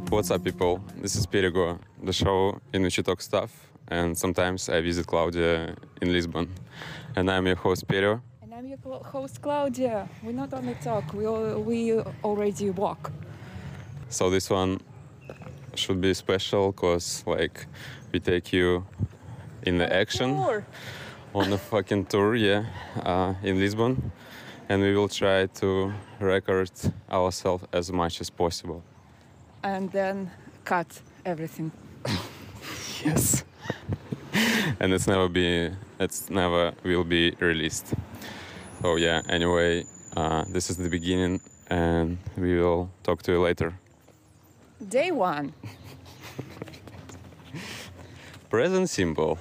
What's up, people? This is Perigo, the show in which you talk stuff, and sometimes I visit Claudia in Lisbon. And I'm your host, Perio. And I'm your host, Claudia. We not only talk, we already walk. So this one should be special because, we take you in the action Tour. on a fucking tour, in Lisbon, and we will try to record ourselves as much as possible. And then cut everything. Yes. And it's never will be released. So yeah, anyway, this is the beginning and we will talk to you later. Day one. Present simple.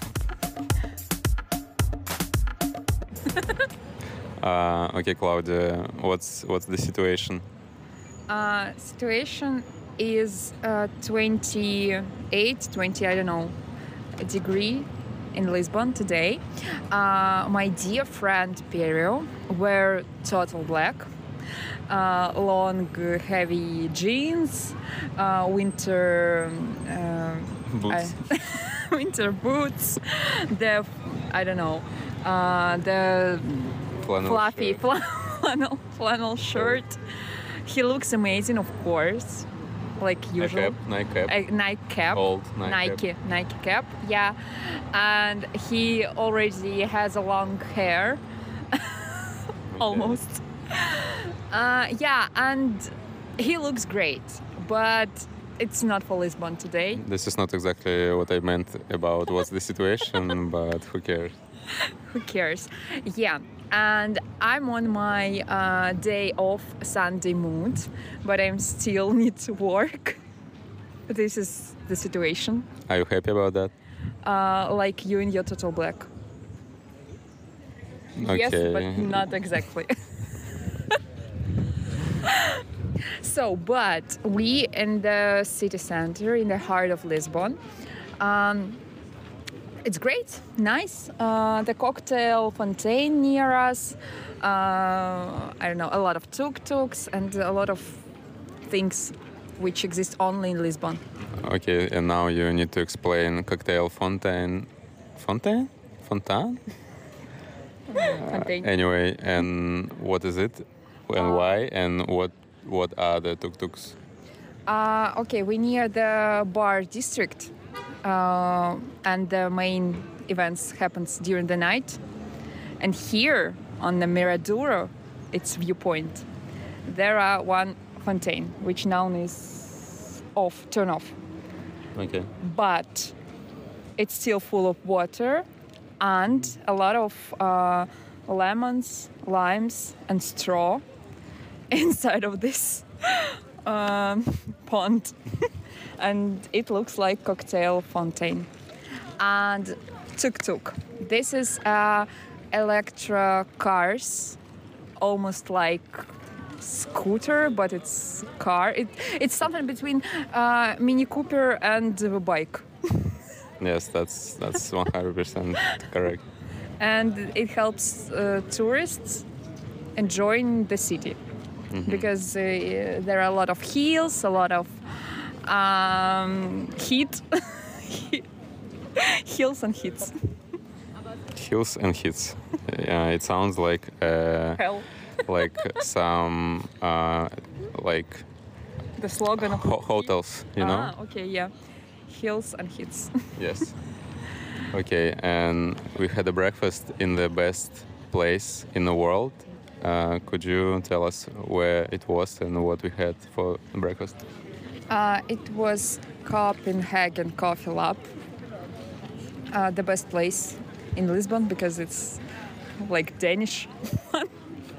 Okay, Claudia, what's the situation? Situation is 28, 20, I don't know, degree in Lisbon today. My dear friend Perio wear total black, long heavy jeans, winter Boots. winter boots, the fluffy flannel shirt. He looks amazing, of course, like usual. Nike cap. Old Nike cap. Yeah, and he already has a long hair, almost. And he looks great, but it's not for Lisbon today. This is not exactly what I meant about what's the situation, but who cares? Who cares? Yeah. And I'm on my day off Sunday mood, but I still need to work. This is the situation. Are you happy about that? Like you in your total black. Okay. Yes, but not exactly. So, but we in the city center, in the heart of Lisbon. It's great, nice. The cocktail fontaine near us. A lot of tuk-tuks and a lot of things which exist only in Lisbon. Okay, and now you need to explain cocktail fontaine. Fontaine? Fontaine? Fontaine. Anyway, and what is it? And why? And what are the tuk-tuks? Okay, we're near the bar district. And the main events happens during the night. And here on the Miradoro, its viewpoint, there are one fontaine, which now is turn off. Okay. But it's still full of water and a lot of lemons, limes, and straw inside of this pond. And it looks like cocktail fontaine. And tuk-tuk. This is electro cars, almost like scooter, but it's car. It's something between Mini Cooper and a bike. Yes, that's 100% correct. And it helps tourists enjoying the city. Mm-hmm. Because there are a lot of hills, a lot of heat. Hills and hits. Hills and hits. Yeah, it sounds like hell. Like some like the slogan of hotels, you know? Okay, yeah. Hills and hits. Yes. Okay, and we had a breakfast in the best place in the world. Could you tell us where it was and what we had for breakfast? It was Copenhagen Coffee Lab, the best place in Lisbon because it's like Danish one.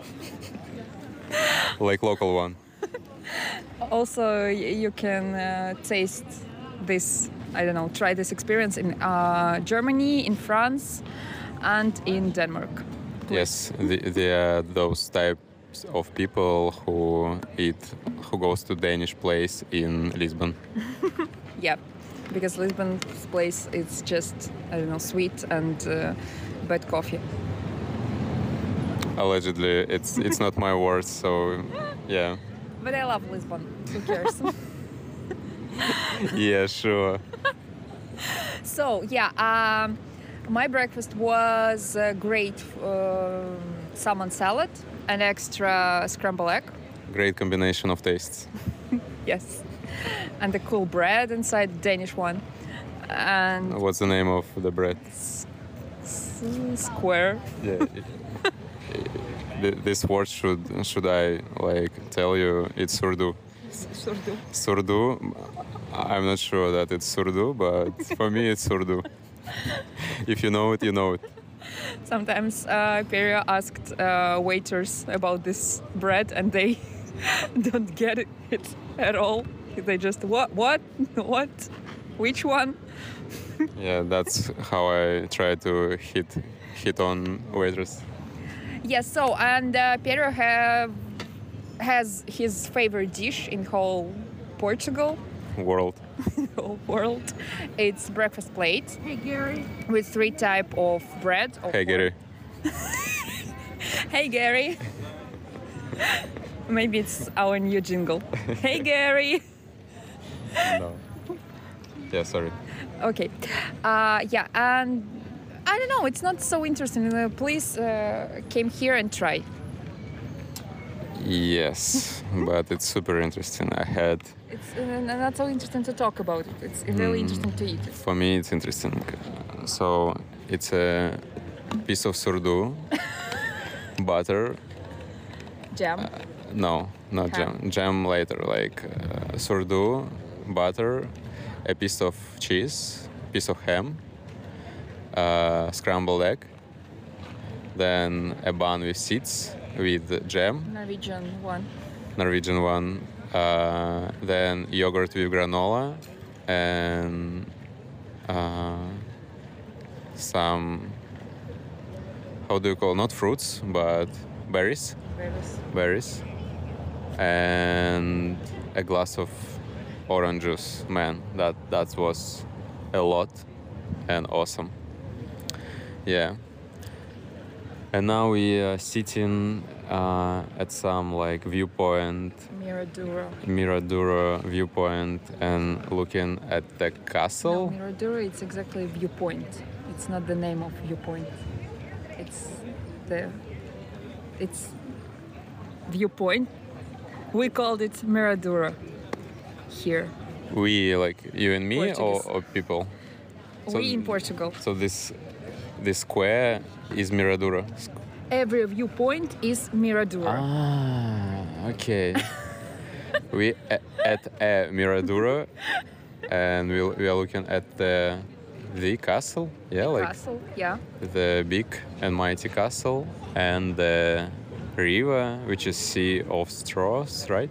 Like local one. Also, you can taste this, try this experience in Germany, in France, and in Denmark. Yes, there are those types of people who goes to Danish place in Lisbon. Yeah, because Lisbon's place is just, sweet and bad coffee. Allegedly, it's not my words, so yeah. But I love Lisbon. Who cares? Yeah, sure. So yeah, my breakfast was great salmon salad, an extra scrambled egg. Great combination of tastes. Yes, and the cool bread inside the Danish one, and What's the name of the bread? square. Yeah. This word should I like tell you? It's surdu. Surdu. Surdu. I'm not sure that it's surdu, but for me it's surdu. If you know it, you know it. Sometimes Peria asked waiters about this bread, and they don't get it at all. They just what, which one? Yeah, that's how I try to hit on waiters. Yes. So and Peria has his favorite dish in whole Portugal, World. whole world. It's breakfast plate. Hey, Gary. With 3 type of bread. Hey Gary. Hey Gary. Maybe it's our new jingle. Hey Gary. No. Yeah, sorry. Okay. Yeah, and I don't know. It's not so interesting. Please came here and try. Yes, but it's super interesting. I had, It's not so interesting to talk about it. It's really interesting to eat it. for me, it's interesting. So it's a piece of surdu, butter. Jam. No, not Ham. jam. Jam later, like surdu, butter, a piece of cheese, piece of ham, scrambled egg, then a bun with seeds with jam, Norwegian one, then yogurt with granola, and some, how do you call, not fruits, but berries, and a glass of orange juice. Man, that was a lot and awesome. Yeah. And now we are sitting at some like viewpoint, Miradura viewpoint, and looking at the No, castle. Miradura, it's exactly viewpoint. It's not the name of viewpoint. It's viewpoint. We called it Miradura here. We, like you and me, Portuguese. or people. So- We in Portugal. So this square is Miradura. Every viewpoint is Miradura. Ah, okay. We at a Miradura, and we are looking at the castle. Yeah, like Castle, yeah. the big and mighty castle, and the river, which is Sea of Straws, right?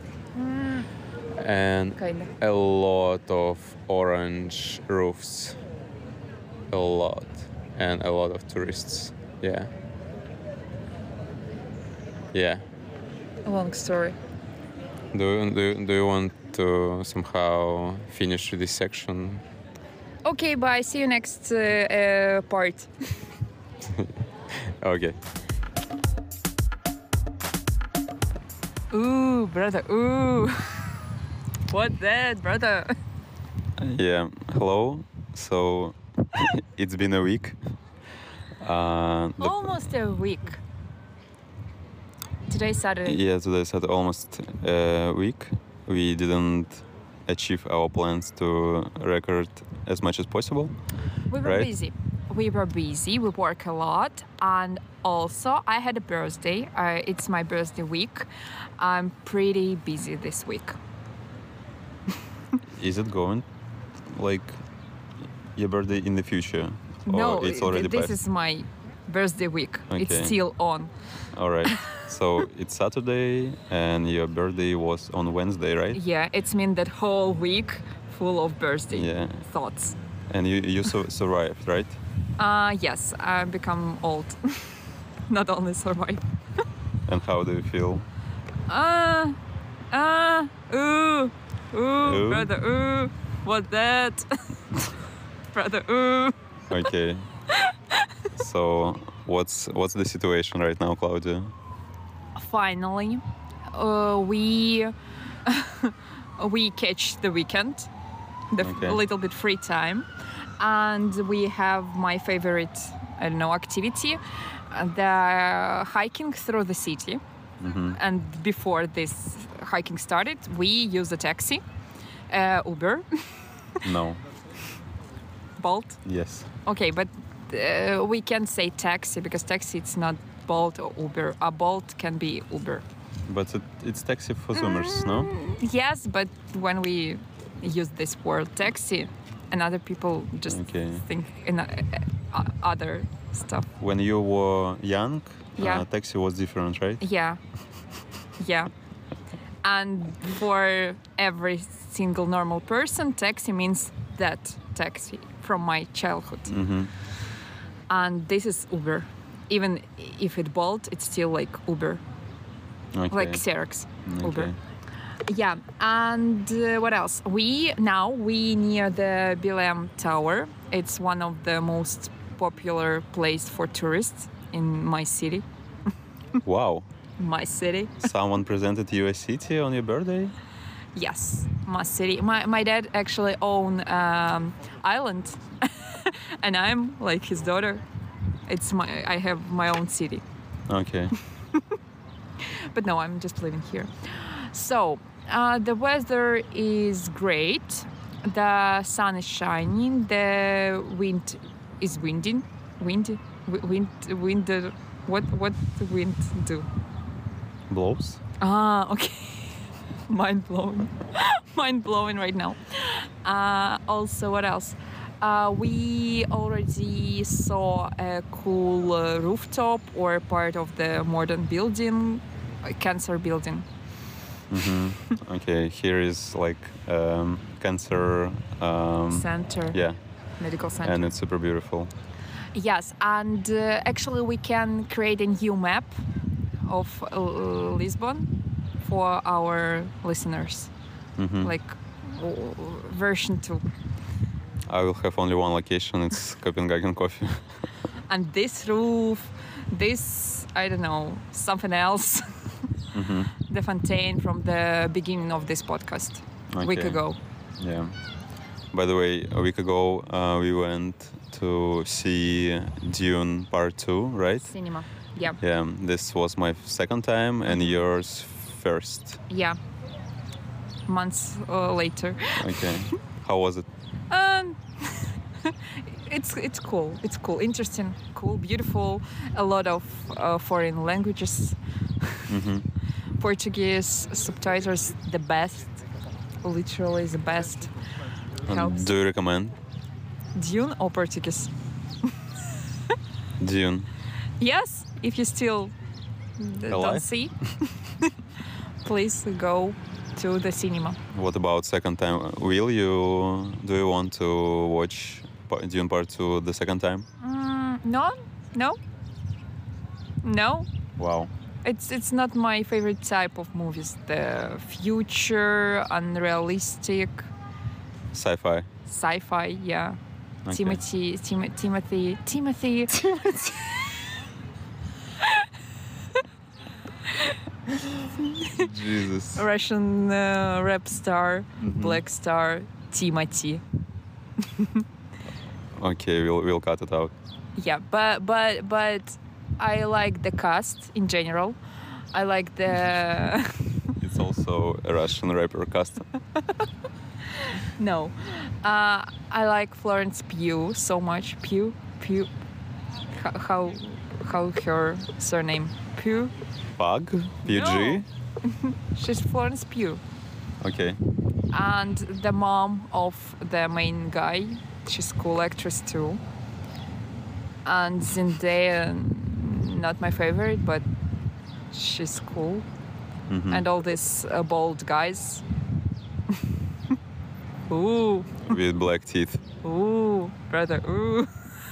And Kinda. a lot of orange roofs. A lot. And a lot of tourists. Yeah. Yeah. A long story. Do you want to somehow finish this section? Okay, bye. See you next part. Okay. Ooh, brother. Ooh. What that, brother? Yeah. Hello. So it's been a week. Almost a week. Today's Saturday. Yeah, today said almost a week. We didn't achieve our plans to record as much as possible. We were Right. busy. We work a lot, and also I had a birthday. It's my birthday week. I'm pretty busy this week. Is it going like your birthday in the future? No, Or it's already this passed? is my birthday week. It's Okay. still on. All right. So it's Saturday and your birthday was on Wednesday, right? Yeah, it's mean that whole week full of birthday Yeah. thoughts. And you survived, right? Yes, I become old. Not only survive. And how do you feel? Ooh, Ooh? brother, ooh, what that? Brother, ooh. Okay. So what's the situation right now, Claudia? Finally, we we catch the weekend, the Okay. little bit free time, and we have my favorite, I don't know, activity, the hiking through the city. And before this hiking started, we used a taxi, Uber, No. Bolt. Yes. Okay, but we can say taxi because taxi it's not Bolt or Uber. A Bolt can be Uber. But it's taxi for Zoomers, no? Yes, but when we use this word taxi, and other people just Okay. think in other stuff. When you were young, Yeah. taxi was different, right? Yeah, yeah. And for every single normal person, taxi means that taxi from my childhood. And this is Uber. Even if it Bolt, it's still like Uber, Okay. like Xerox Uber. Okay. Yeah, and what else? We near the Bilem Tower. It's one of the most popular place for tourists in my city. Wow. My city. Someone presented you a city on your birthday? Yes, my city. My dad actually own island, and I'm like his daughter. I have my own city, Okay. but no, I'm just living here. So the weather is great. The sun is shining. The wind is windy. Wind. What the wind do? Blows? Ah, okay. Mind blowing. Mind blowing right now. Also, what else? We already saw a cool rooftop or part of the modern building, cancer building. Okay, here is like cancer. Center. Yeah, Medical center. and it's super beautiful. Yes, and actually we can create a new map of Lisbon for our listeners, like version 2. I will have only one location. It's Copenhagen Coffee. And this roof, this, I don't know, something else. The fontaine from the beginning of this podcast, a week Okay. ago. Yeah. By the way, a week ago we went to see Dune Part 2, right? Cinema. Yeah. Yeah. This was my second time and yours first. Yeah. Months later. Okay. How was it? It's cool. It's cool. Interesting. Cool. Beautiful. A lot of foreign languages. Portuguese subtitles, the best. Literally the best. Helps. Do you recommend Dune or Portuguese? Dune? Yes, if you still don't Alive? see, please go to the cinema. What about second time? Do you want to watch Dune Part 2 the second time? No. Wow. It's not my favorite type of movies. The future, unrealistic, Sci-fi. sci-fi. Yeah. Okay. Timothy. Jesus. Russian rap star, black star, Timothy. Okay, we'll cut it out. Yeah, but I like the cast in general. I like the It's also a Russian rapper cast. no. I like Florence Pugh so much. Pugh. How her surname? Pugh. Pug? PG? She's Florence Pugh. Okay. And the mom of the main guy, she's cool actress too. And Zendaya, not my favorite, but she's cool. And all these bald guys. Ooh, With black teeth. ooh, brother, ooh.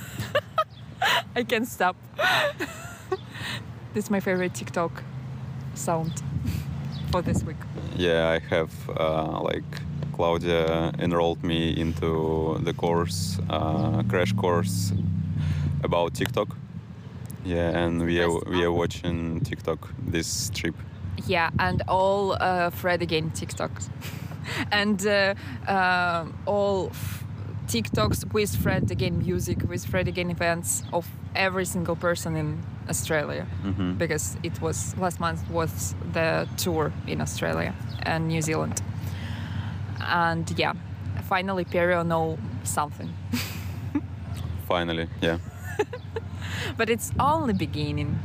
I can't stop. This is my favorite TikTok sound for this week. Yeah, I have like Claudia enrolled me into the course, crash course about TikTok. Yeah, and we are watching TikTok this trip. Yeah, and all Fred again TikToks. and all TikToks with Fred again music, with Fred again events of every single person in Australia, because it was last month was the tour in Australia and New Zealand, and yeah, finally Perio know something. Finally, yeah. But it's only beginning.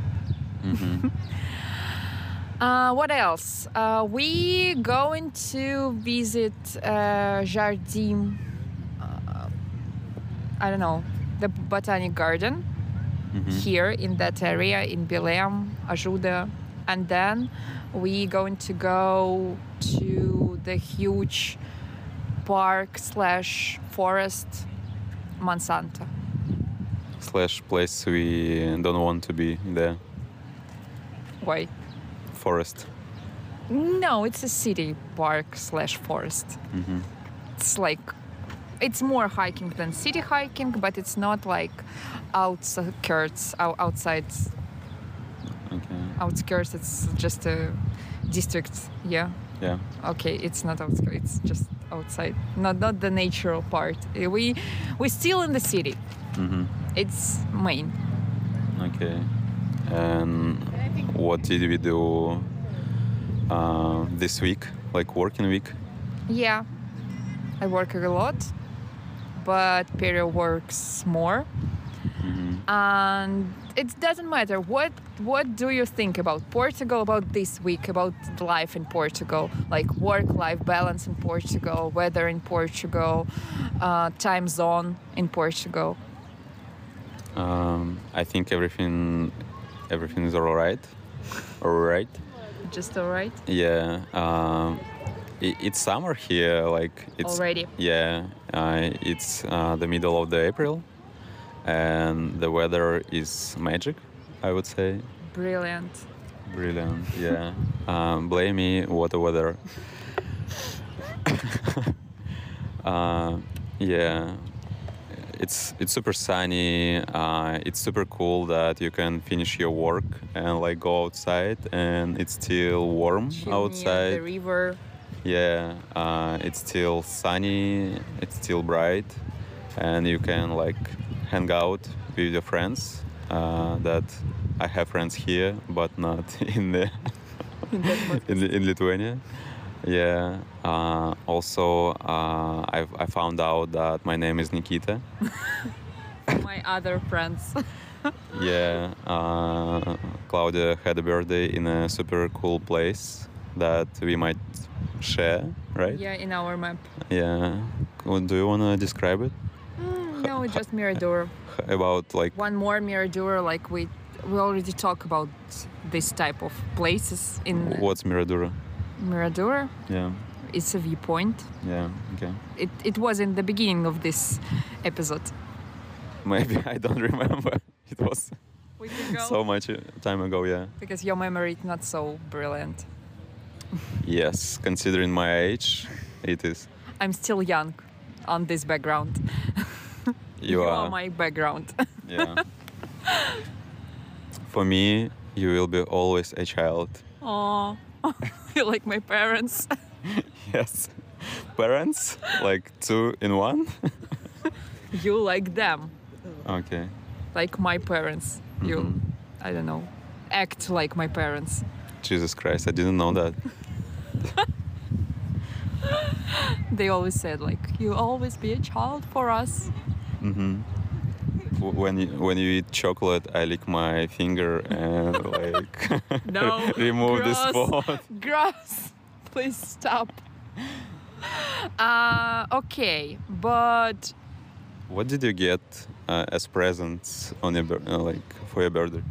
What else? We going to visit Jardim. I don't know, the Botanic Garden here in that area in Belém, Ajuda, and then we going to go to the huge park / forest Monsanto. / place we don't want to be there. Why? Forest. No, it's a city park / forest. It's like, it's more hiking than city hiking, but it's not like outskirts, outside Okay. outskirts. It's just a district. Yeah. Yeah. Okay, it's not outskirts. It's just outside. Not the natural part. We still in the city. It's main. Okay. And what did we do this week? Like working week? Yeah, I work a lot, but Perio works more. And it doesn't matter. What do you think about Portugal, about this week, about life in Portugal? Like work-life balance in Portugal, weather in Portugal, time zone in Portugal. I think everything is all right. All right. Just all right? Yeah. It's summer here. Like it's Already? Yeah. It's the middle of the April, and the weather is magic, I would say. Brilliant. Brilliant. Yeah. Blame me. What a weather. Yeah. It's super sunny. It's super cool that you can finish your work and like go outside, and it's still warm Chill near outside. the river. Yeah, it's still sunny. It's still bright, and you can like hang out with your friends. That I have friends here, but not in the in Lithuania. Yeah. Also, I found out that my name is Nikita. My other friends. Yeah. Claudia had a birthday in a super cool place that we might share, right? Yeah, in our map. Yeah. Do you wanna describe it? No, it's just Mirador. About like One more Mirador, like we already talked about this type of places in what's Miradura? Mirador. Yeah. It's a viewpoint. Yeah. Okay. It was in the beginning of this episode. Maybe I don't remember. It was We can go. so much time ago. Yeah. Because your memory is not so brilliant. Yes. Considering my age, it is. I'm still young on this background. You are. my background. Yeah. For me, you will be always a child. Oh, you like my parents. Yes. Parents, like 2 in 1. You like them, Okay. like my parents. You, I don't know, act like my parents. Jesus Christ, I didn't know that. They always said like, you always be a child for us. When you eat chocolate, I lick my finger and like No, remove the gross. spot. Gross. Please stop. Okay, but What did you get as presents on your like for your birthday?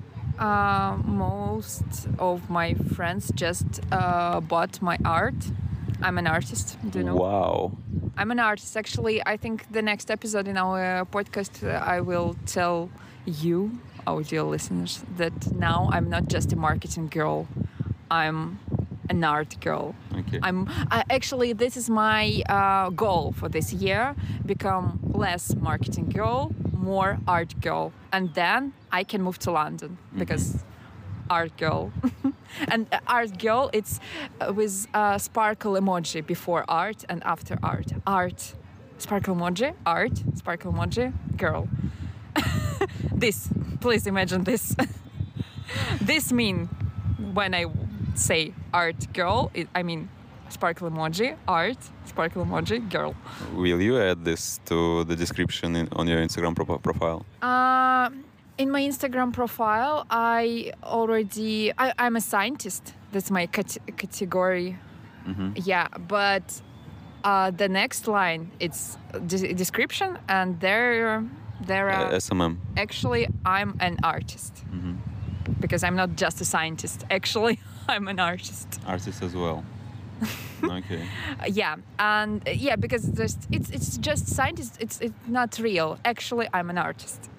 most of my friends just bought my art. I'm an artist, do you know? Wow. I'm an artist. Actually, I think the next episode in our podcast, I will tell you, our dear listeners, that now I'm not just a marketing girl. I'm an art girl. Okay. Actually, this is my goal for this year: become less marketing girl, more art girl, and then I can move to London because art girl. And art girl, it's with sparkle emoji before art and after art. Art, sparkle emoji, art, sparkle emoji, girl. This, please imagine this. This mean when I say art girl, I mean sparkle emoji, art, sparkle emoji, girl. Will you add this to the description on your Instagram profile? In my Instagram profile, I'm a scientist. That's my category. Yeah, but the next line, it's description, and there are SMM. actually I'm an artist. Because I'm not just a scientist. Actually, I'm an artist. Artist as well. Okay. Yeah, and because it's just scientist. It's not real. Actually, I'm an artist.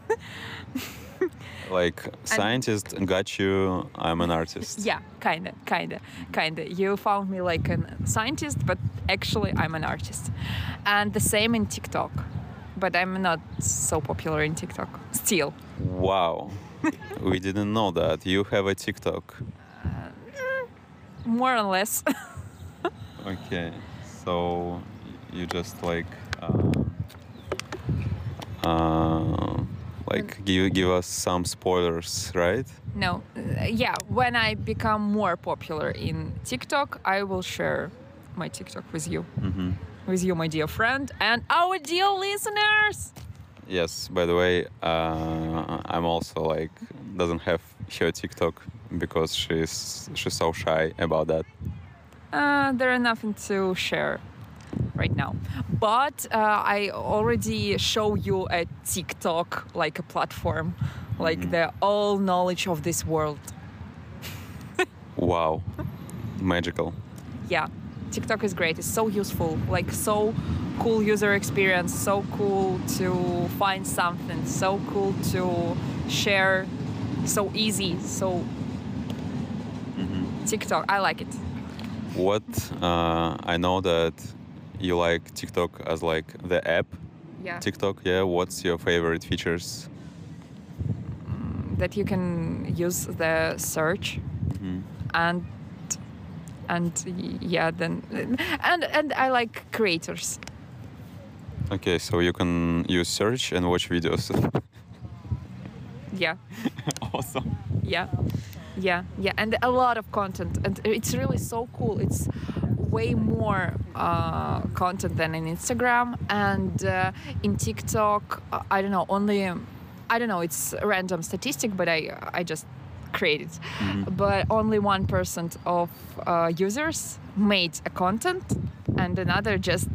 Like scientist got you, I'm an artist. Yeah, kinda. You found me like a scientist, but actually I'm an artist. And the same in TikTok, but I'm not so popular in TikTok still. Wow. We didn't know that. You have a TikTok. More or less. Okay. So you just like give us some spoilers, right? No, yeah. When I become more popular in TikTok, I will share my TikTok with you, with you, my dear friend, and our dear listeners. Yes. By the way, I'm also like doesn't have her TikTok because she's so shy about that. There are nothing to share right now, but I already show you a TikTok like a platform, like the all knowledge of this world. Wow, magical. Yeah, TikTok is great. It's so useful, like so cool user experience, so cool to find something, so cool to share, so easy. So TikTok, I like it. What I know that you like TikTok as like the app. Yeah. TikTok, yeah. What's your favorite features? That you can use the search, and yeah, then and I like creators. Okay, so you can use search and watch videos. Yeah. Awesome. Yeah, and a lot of content, and it's really so cool. It's way more content than in Instagram, and in TikTok, I don't know, it's a random statistic, but I just created, but only 1% of users made a content, and another just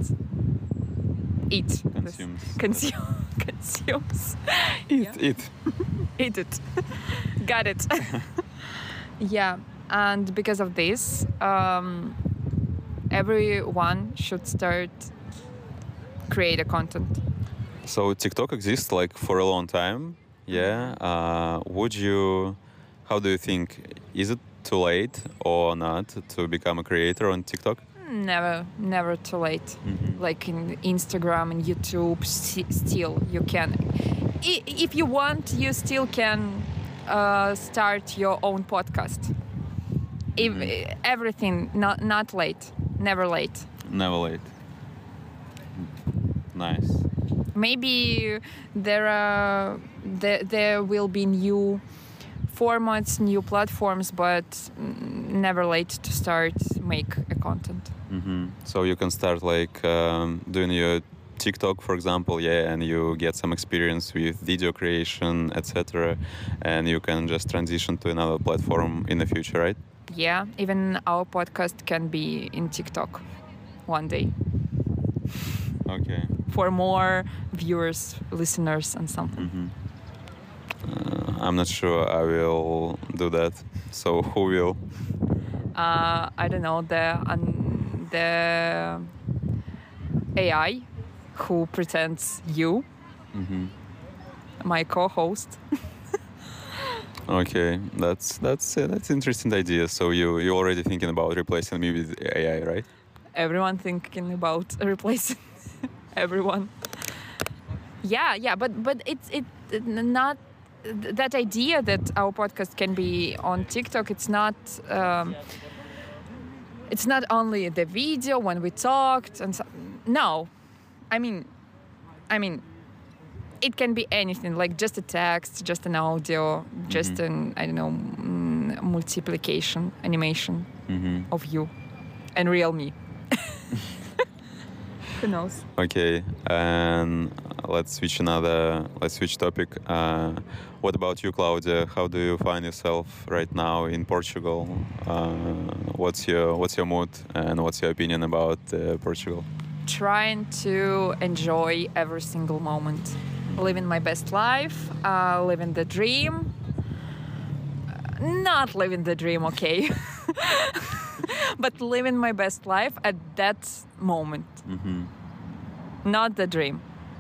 consumes. Eat. Eat it. Got it. Yeah, and because of this, everyone should start create a content. So TikTok exists like for a long time. Yeah. How do you think? Is it too late or not to become a creator on TikTok? Never too late. Like in Instagram and YouTube, still you can. If you want, you still can start your own podcast. Everything not late, never late. Never late. Nice. Maybe there will be new formats, new platforms, but never late to start make a content. So you can start like doing your TikTok, for example, yeah, and you get some experience with video creation, etc., and you can just transition to another platform in the future, right? Yeah, even our podcast can be in TikTok one day. Okay. For more viewers, listeners, and something. I'm not sure I will do that. So who will? I don't know, the AI who pretends you, my co-host. Okay, that's interesting idea. So you already thinking about replacing me with AI, right? Everyone thinking about replacing everyone. Yeah, but it's not that idea that our podcast can be on TikTok, it's not only the video when we talked and no, I mean, it can be anything, like just a text, just an audio, just an, I don't know, multiplication animation of you and real me. Who knows? Okay, and let's switch topic. What about you, Claudia? How do you find yourself right now in Portugal? What's your mood and what's your opinion about Portugal? Trying to enjoy every single moment, living my best life, living the dream. Not living the dream, okay, but living my best life at that moment. Not the dream.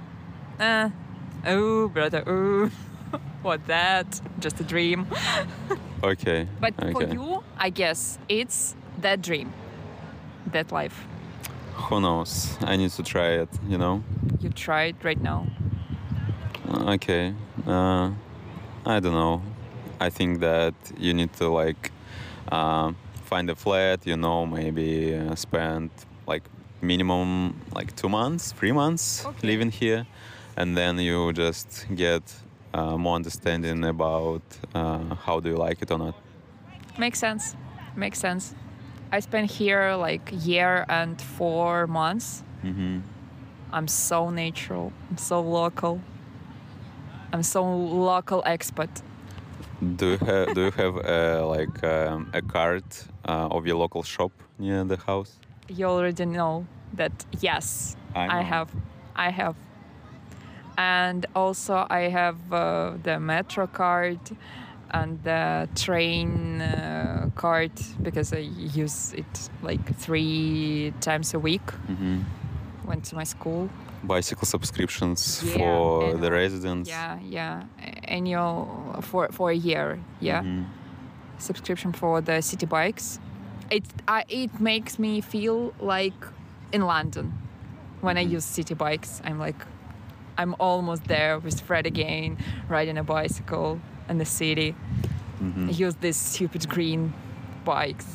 Oh, brother, oh, what that? Just a dream. Okay. But okay. for you, I guess it's that dream, that life. Who knows? I need to try it, you know? You try it right now. Okay. I don't know. I think that you need to find a flat, you know, maybe spend like minimum like 2 months, 3 months living here, and then you just get more understanding about how do you like it or not. Makes sense. I spent here like a year and 4 months. I'm so natural. I'm so local. I'm so local expat. Do you have a card of your local shop near the house? You already know that. Yes, I have. And also I have the metro card and the train card because I use it like 3 times a week. Went to my school. Bicycle subscriptions for the residents. Yeah. Annual for a year. Yeah. Subscription for the city bikes. It makes me feel like in London when I use city bikes. I'm almost there with Fred again, riding a bicycle in the city. I use these stupid green bikes.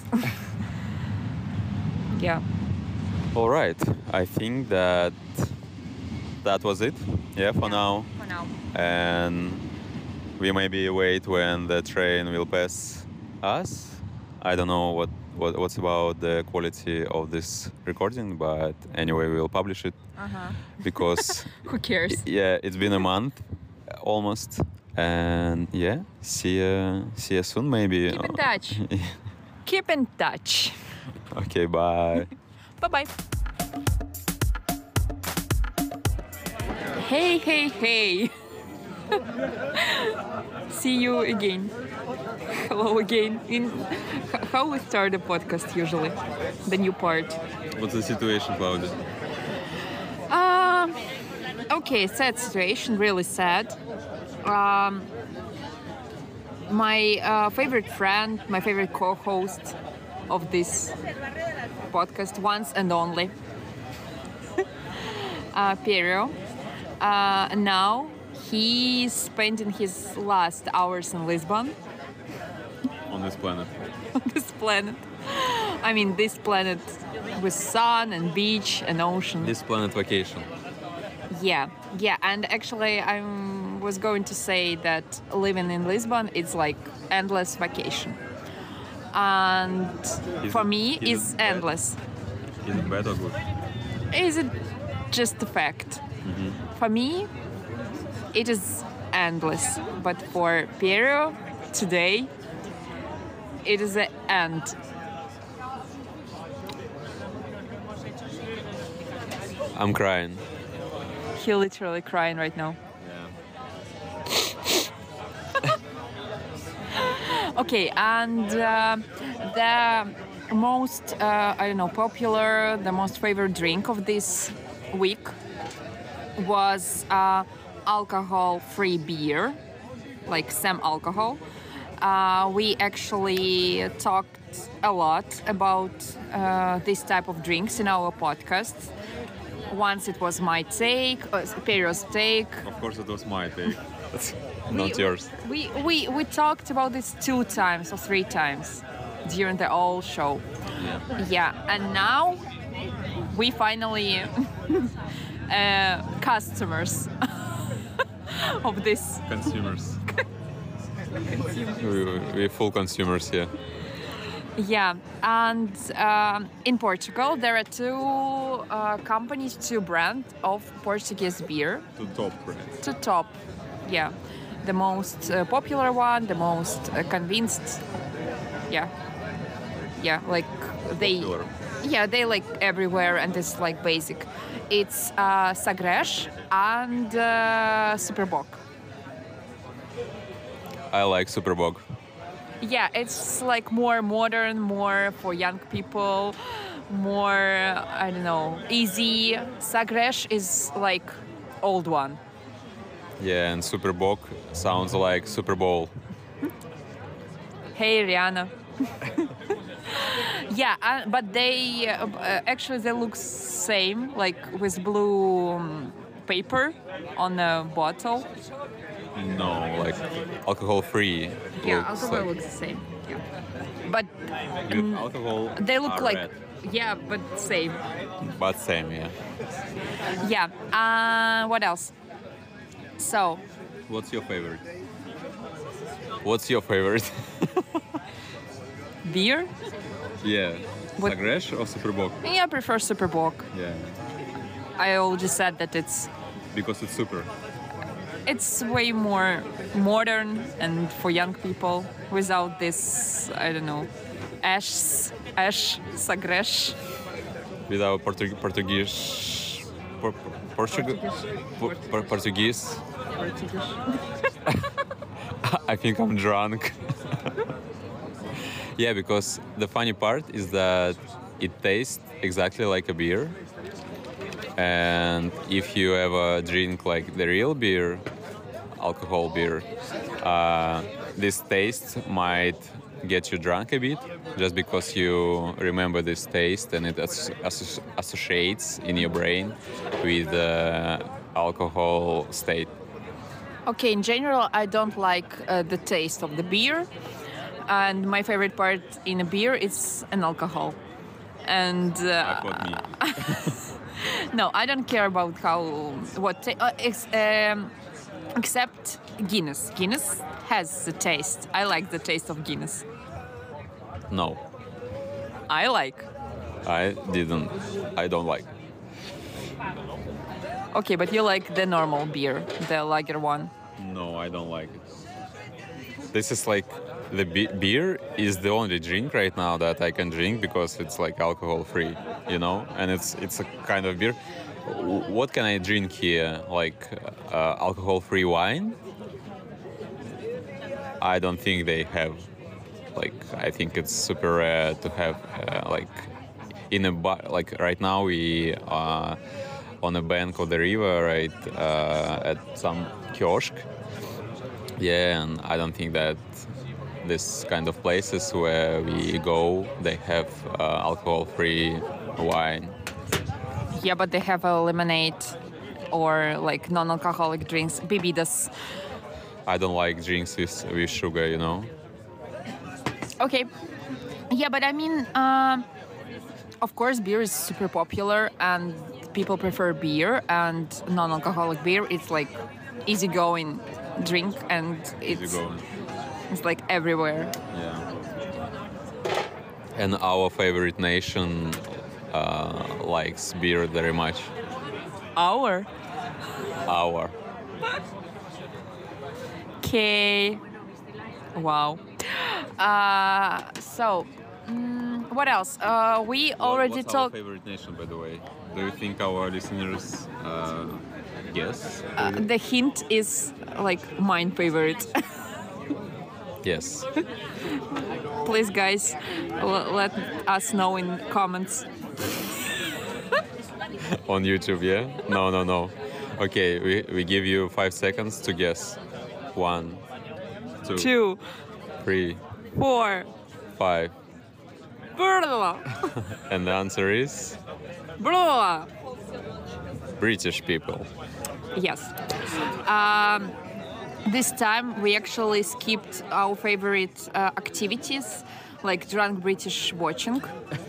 Yeah. All right. I think that was it. Yeah, for now. For now. And we maybe wait when the train will pass us. I don't know what's about the quality of this recording, but anyway, we'll publish it because who cares? Yeah, it's been a month almost, and yeah, see you soon maybe. Keep in touch. Keep in touch. Okay, bye. Bye. Hey. See you again. Hello again. How we start a podcast usually? The new part. What's the situation, Claudia? Okay, sad situation, really sad. My favorite friend, my favorite co-host of this podcast, once and only, Piero. Now he's spending his last hours in Lisbon. On this planet. On this planet. I mean, this planet with sun and beach and ocean. This planet vacation. Yeah. And actually, I was going to say that living in Lisbon, it's like endless vacation. And for me, it's endless. Is it bad or good? Is it just a fact? For me, it is endless. But for Piero, today, it is the end. I'm crying. He literally crying right now. Okay, and the most, popular, the most favorite drink of this week was alcohol-free beer, like some alcohol. We actually talked a lot about this type of drinks in our podcast. Once it was my take, Perio's take. Of course it was my take. Not yours. We talked about this 2 times or 3 times during the whole show. Yeah. Yeah, and now we finally customers of this. Consumers. We're full consumers here. Yeah, and in Portugal there are 2 companies, 2 brands of Portuguese beer. To top brands. To top, yeah, the most popular one, the most convinced. Yeah, like they. Popular. Yeah, they like everywhere, and it's like basic. It's Sagres and Superboc. I like Superbog. Yeah, it's like more modern, more for young people, more, I don't know, easy. Sagres is like old one. Yeah, and Superbog sounds like Super Bowl. Hey, Rihanna. Yeah, but they actually they look same, like with blue paper on the bottle. No, like alcohol free. Yeah, alcohol looks the same. Yeah, but With alcohol. they look are like red, yeah, but same. but same, yeah. Yeah. What else? So What's your favorite? What's your favorite? beer. Yeah. What- Sagres or Superbog? Yeah, I prefer Superboc. Yeah. I already said that Because it's super. it's way more modern and for young people without this, I don't know, Sagres. Without Portuguese. Portuguese. I think I'm drunk. Yeah, because the funny part is that it tastes exactly like a beer. And if you ever drink like the real beer, alcohol beer, this taste might get you drunk a bit just because you remember this taste and it associates in your brain with the alcohol state. Okay, in general, I don't like the taste of the beer, and my favorite part in a beer is an alcohol. And Like what me. no, I don't care about except Guinness. Guinness has the taste. I like the taste of Guinness. No, I like. I didn't. I don't like. Okay, but you like the normal beer, the lager one. No, I don't like it. This is like the beer is the only drink right now that I can drink because it's like alcohol free, you know, and it's a kind of beer. What can I drink here? Like alcohol free wine? I don't think they have. Like I think it's super rare to have like in a bar. Like right now we are on a bank of the river, right, at some kiosk. Yeah, and I don't think that this kind of places where we go, they have alcohol-free wine. Yeah, but they have a lemonade or like non-alcoholic drinks, bebidas. I don't like drinks with sugar, you know. Okay. Yeah, but I mean, of course, beer is super popular and people prefer beer, and non-alcoholic beer is like easygoing drink, and it's like everywhere. Yeah. And our favorite nation likes beer very much. Our. Our. Okay. Wow. So, what else? We already What's talked. our favorite nation, by the way? Do you think our listeners guess? The hint is like mine favorite. Yes. Please, guys, let us know in comments. On YouTube, yeah? No. Okay, we give you 5 seconds to guess. 1, 2, 2, 3, 4. 5. Blah, And the answer is blah. British people. Yes. This time we actually skipped our favorite activities, like drunk British watching.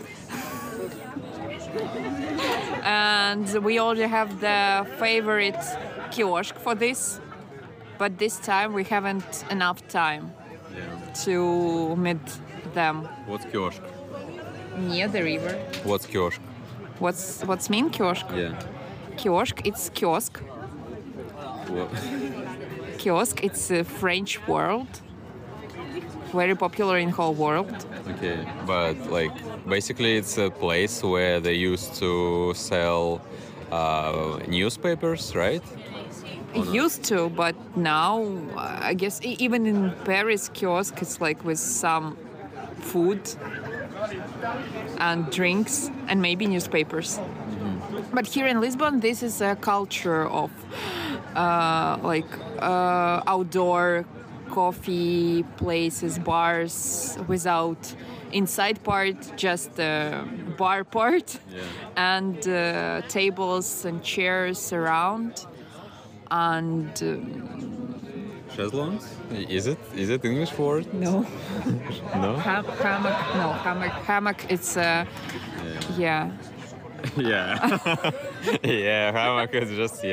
And we already have the favorite kiosk for this, but this time we haven't enough time to meet them. What's kiosk? Near the river. What's kiosk? What's mean kiosk? Yeah. Kiosk, it's kiosk. What? Kiosk, it's a French word, very popular in whole world. Okay, but like basically it's a place where they used to sell newspapers, right? Used to, but now I guess even in Paris, kiosk is like with some food and drinks and maybe newspapers. But here in Lisbon, this is a culture of outdoor coffee places, bars without inside part, just the bar part, and tables and chairs around, and Chaiselongs? Is it English word? no No. hammock. It's yeah. Yeah. Yeah, hammock is just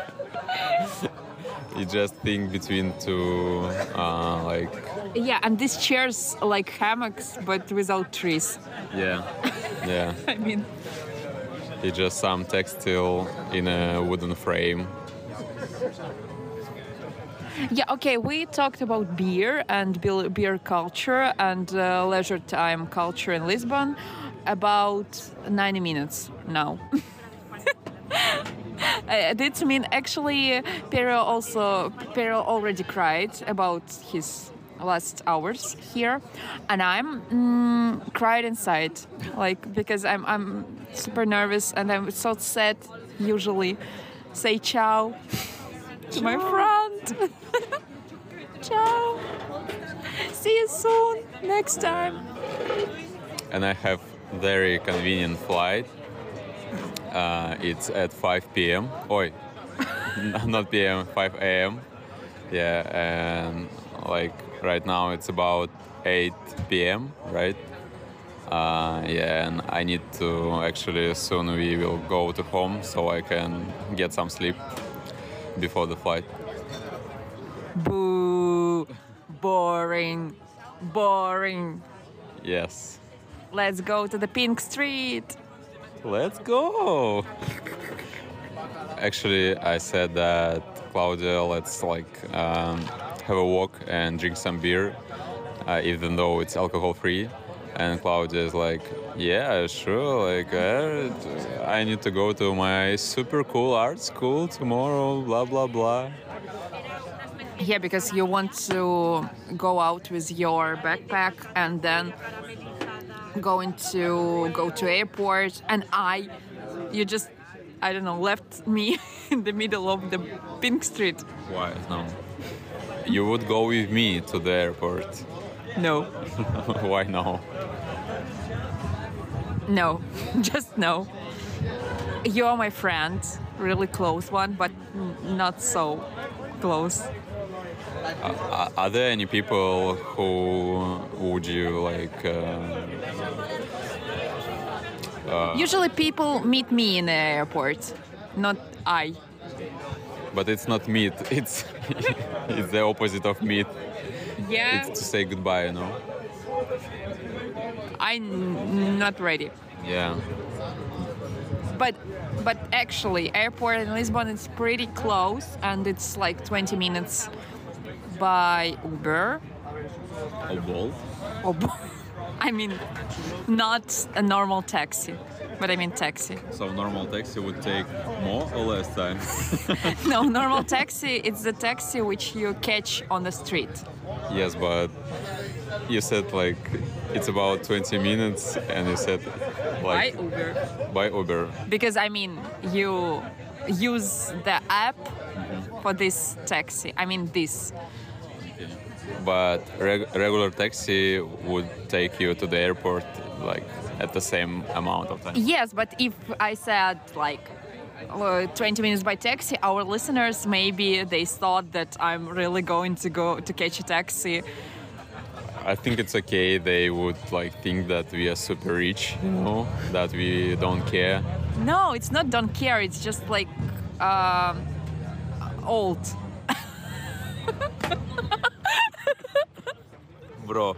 You just think between two like Yeah, and these chairs like hammocks, but without trees. yeah. I mean, It's just some textile in a wooden frame. yeah, okay, we talked about beer and beer culture and leisure time culture in Lisbon about 90 minutes now. This mean actually Pero already cried about his last hours here, and I'm cried inside, like because I'm super nervous and I'm so sad. Usually, say ciao to my friend. Ciao. See you soon. Next time. And I have very convenient flight. It's at 5 p.m. Oi, not p.m. 5 a.m. Yeah, and like right now it's about 8 p.m. Right? Yeah, and I need to actually soon we will go to home so I can get some sleep before the flight. Boo. Boring. Boring. Yes. Let's go to the Pink Street. Let's go. Actually, I said that Claudia, let's have a walk and drink some beer, even though it's alcohol free. And Claudia is like, yeah, sure. Like, I need to go to my super cool art school tomorrow. Blah blah blah. Yeah, because you want to go out with your backpack and then go to airport, and you just, I don't know, left me in the middle of the Pink Street. Why? No. You would go with me to the airport. No. Why no? No. Just no. You're my friend, really close one, but not so close. Are there any people who would you like? Usually people meet me in the airport, not I. But it's not meet. It's it's the opposite of meet. Yeah. It's to say goodbye, you know. I'm not ready. Yeah. But actually, airport in Lisbon is pretty close, and it's like 20 minutes by Uber. Or Bolt. Or I mean, not a normal taxi, but I mean taxi. So normal taxi would take more or less time? No, normal taxi, it's the taxi which you catch on the street. Yes, but you said like it's about 20 minutes, and you said like By Uber. by Uber. Because I mean, you use the app for this taxi. I mean this. But regular taxi would take you to the airport like at the same amount of time. Yes, but if I said like 20 minutes by taxi, our listeners, maybe they thought that I'm really going to go to catch a taxi. I think it's okay. They would like think that we are super rich, that we don't care. No, it's not don't care. It's just like old. Bro.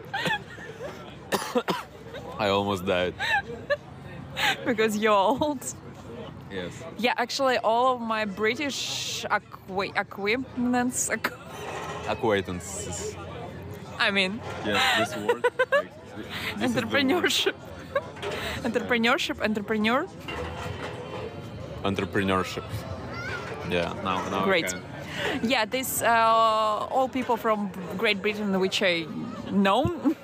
I almost died. Because you're old. Yes. Yeah, actually, all of my British acquaintances. Acquaintances. I mean, Yes, this word. Like, this is the word. entrepreneurship. Entrepreneur. Entrepreneurship. Yeah. Now. Great. I can. Yeah, this all people from Great Britain, which I know,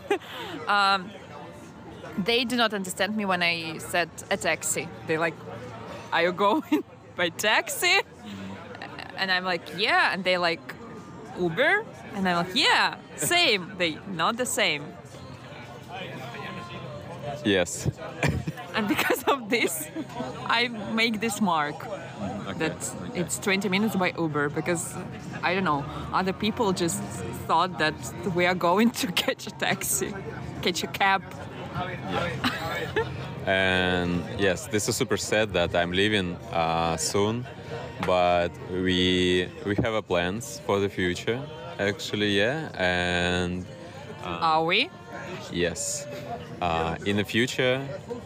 they do not understand me when I said a taxi. They're like, "Are you going by taxi?" And I'm like, "Yeah," and they like, "Uber," and I'm like, "Yeah, same." They not the same. Yes. And because of this, I make this mark Okay. that it's 20 minutes by Uber because I don't know, other people just thought that we are going to catch a taxi, catch a cab. And yes, this is super sad that I'm leaving soon, but we have a plans for the future. Actually, yeah, and Are we? yes, in the future,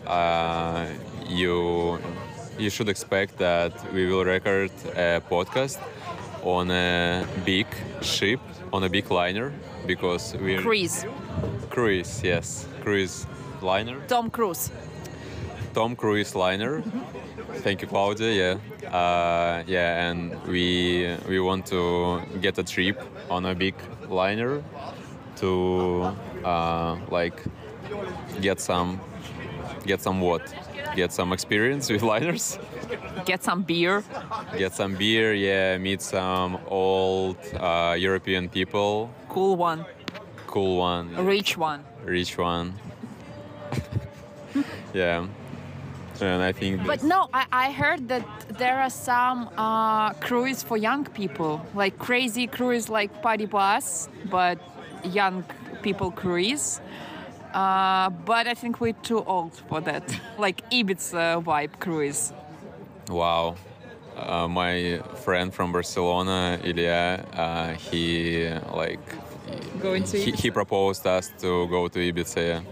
you should expect that we will record a podcast on a big ship, on a big liner, because we're cruise, yes, cruise liner. Tom Cruise. Tom Cruise liner. Thank you, Claudia. Yeah, and we want to get a trip on a big liner to like get some experience with liners. Get some beer. Get some beer. Yeah, meet some old European people. Cool one. Cool one. Rich one. Rich one. Yeah. And I think. But no, I heard that there are some cruise for young people, like crazy cruise like Party Bus, but young people cruise. But I think we're too old for that, like Ibiza vibe cruise. Wow. My friend from Barcelona, Ilya, he like Going to he proposed us to go to Ibiza. Yeah.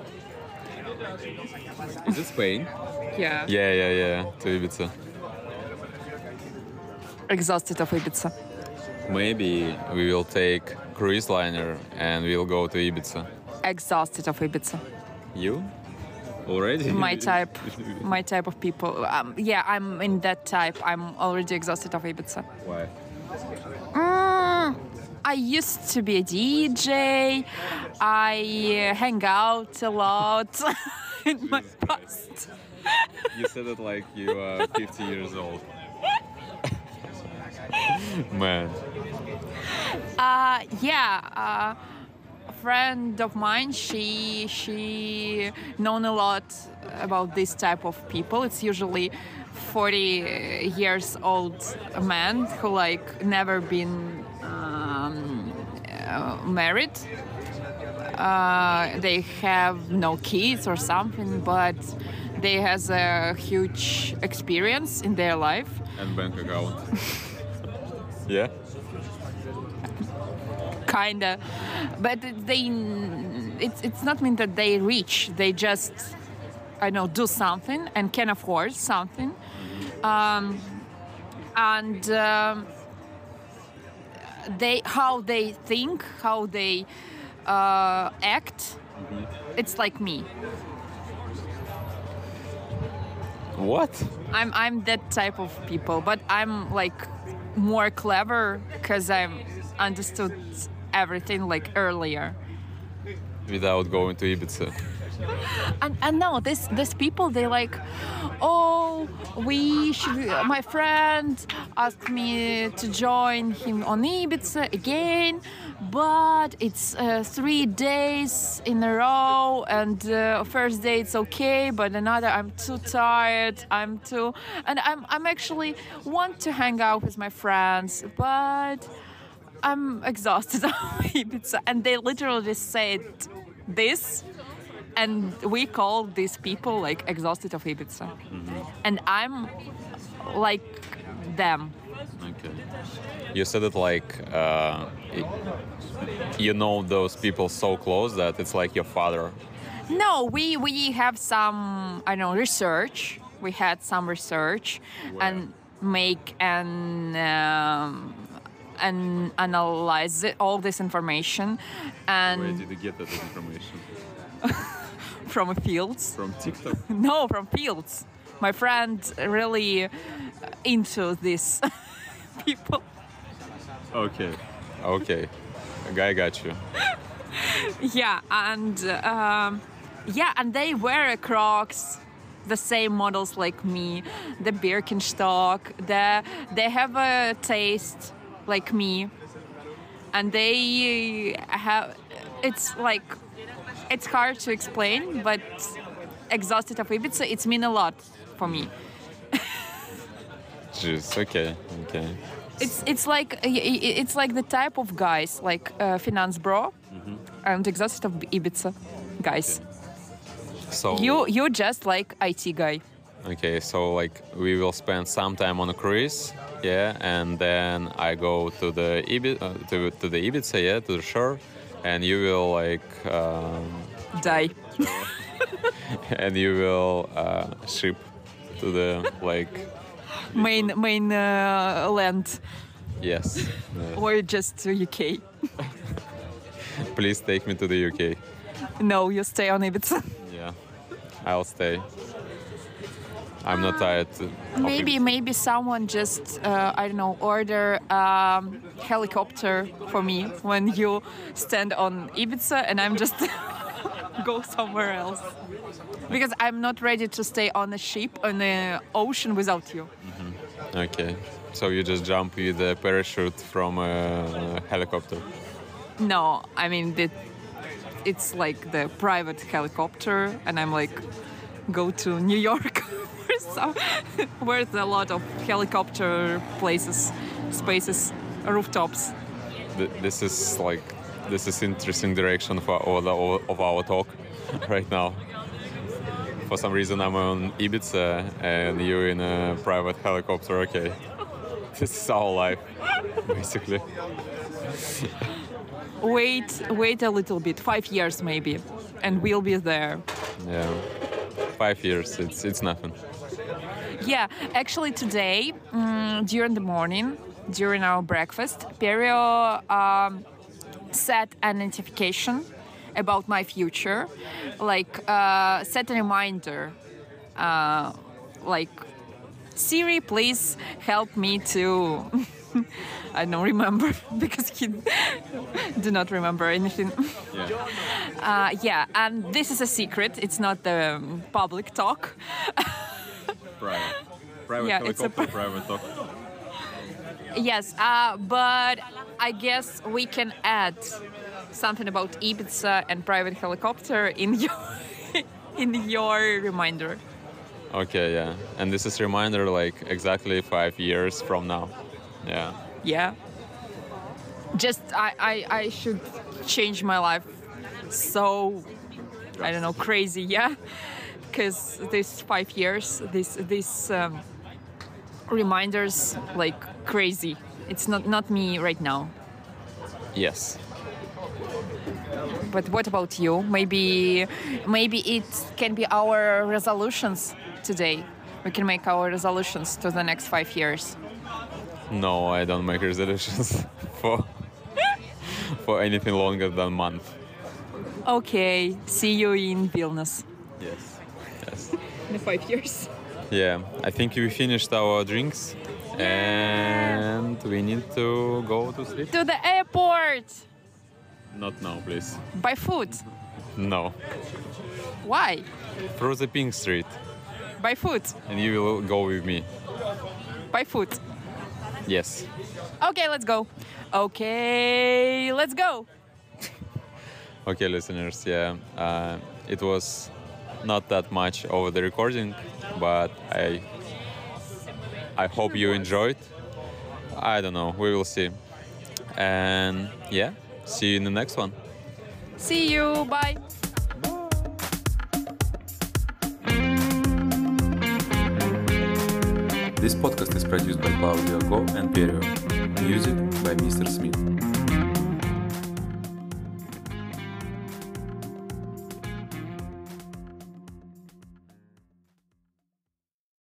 Is it Spain? Yeah. Yeah, to Ibiza. Exhausted of Ibiza. Maybe we will take cruise liner and we'll go to Ibiza. Exhausted of Ibiza. You? Already? My type of people. Yeah, I'm in that type. I'm already exhausted of Ibiza. Why? I used to be a DJ. I hang out a lot in my past. You said it like you are 50 years old. Man. Yeah. A friend of mine, she known a lot about this type of people. It's usually 40 years old men who like never been married. They have no kids or something, but they has a huge experience in their life. And bank account. Yeah? Kinda, but it's not mean that they rich. They just do something and can afford something, and how they think, how they act. It's like me. What? I'm that type of people, but I'm like more clever because I'm understood everything like earlier. Without going to Ibiza. And no, this people, they like, oh, we should. My friend asked me to join him on Ibiza again, but it's 3 days in a row, and first day it's okay, but another I'm too tired. I'm actually want to hang out with my friends, but I'm exhausted on Ibiza, and they literally just said this. And we call these people like exhausted of Ibiza. And I'm like them. Okay. You said it like you know those people so close that it's like your father. No, we have some, I don't know, research. We had some research and make and analyze all this information. And Where did you get that information? from fields. From TikTok? No, from fields. My friend really into this people. Okay. Okay. I got you. Yeah, and and they wear Crocs, the same models like me, the Birkenstock. They have a taste like me, and they have. It's like. It's hard to explain, but exhausted of Ibiza, it's mean a lot for me. Jeez, okay. It's like the type of guys like finance bro and exhausted of Ibiza guys. So You just like IT guy. Okay, so like we will spend some time on a cruise, yeah, and then I go to the Ibiza, yeah, to the shore, and you will like Die. and you will ship to the like main land yes. Yeah. or just to UK. Please take me to the UK. No, you stay on Ibiza. Yeah, I'll stay. I'm not tired. Maybe someone just I don't know, order helicopter for me when you stand on Ibiza, and I'm just go somewhere else because I'm not ready to stay on a ship on the ocean without you. Okay, so you just jump with a parachute from a helicopter. No, I mean it's like the private helicopter, and I'm like go to New York. Where's a lot of helicopter places, spaces, rooftops. This is interesting direction of our talk right now. For some reason I'm on Ibiza and you're in a private helicopter. Okay, this is our life, basically. Wait a little bit, 5 years maybe, and we'll be there. Yeah, 5 years. It's nothing. Yeah, actually today, during the morning, during our breakfast, Perio set a notification about my future, like set a reminder, like Siri, please help me to. I don't remember because he do not remember anything. Yeah. And this is a secret. It's not the public talk. Private Yeah, helicopter, private talk. Yes, but I guess we can add something about Ibiza and private helicopter in your reminder. Okay, yeah. And this is reminder like exactly 5 years from now. Yeah. Yeah. Just I should change my life so I don't know, crazy, yeah. Because these 5 years, these reminders like crazy. It's not me right now. Yes. But what about you? Maybe it can be our resolutions today. We can make our resolutions to the next 5 years. No, I don't make resolutions for anything longer than a month. Okay, see you in Vilnius. Yes. In 5 years. Yeah, I think we finished our drinks and we need to go to sleep. To the airport! Not now, please. Buy food. No. Why? Through the Pink Street. By foot. And you will go with me. By foot. Yes. Okay, let's go. Okay, let's go. Okay, listeners, yeah. It was not that much over the recording, but I hope you enjoyed. I don't know, we will see. And yeah, see you in the next one. See you. Bye. This podcast is produced by Claudio Go and Perio. Music by Mr. Smith.